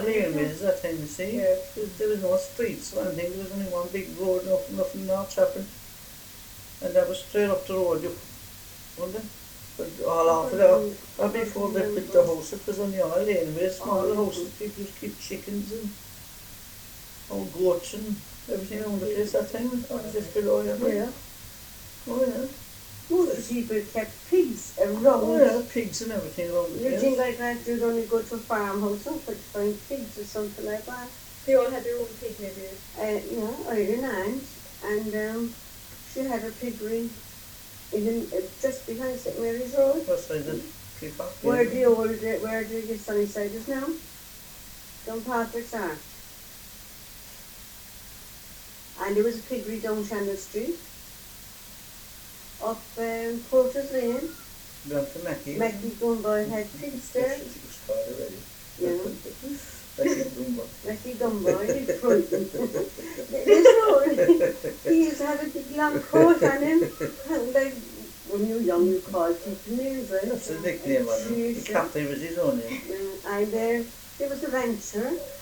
laneways that time, you see. Yeah. There was no streets or anything, there was only one big road, nothing else happened. And that was straight up the road, wasn't it? But all after that, and before they built the house, it was only all laneways, small houses, people used to keep chickens and goats and everything around the place that time, just below here. Yeah. Oh yeah. Most people kept pigs around. Oh yeah, pigs and everything around the You place. think like that you'd only go to a farmhouse and find pigs or something like that. They all had their own pig maybe. I had an aunt, and she had a piggery just behind St Mary's Road. West side of Peacock. Where the Sunnyside is now. Down Patrick's Arch. And there was a piggery down Chandler Street. Up Porter's Lane. Down to Mackie. Mackie Dunbar had pigs there. She was called already. Yeah. Mackie Dunbar. Mackie Dunbar, he's frightened. This road, he used to have a big long coat on him. And like, when you were young, you called people names, right? That's the nickname on him. The captain was his own name. And there was a rancher.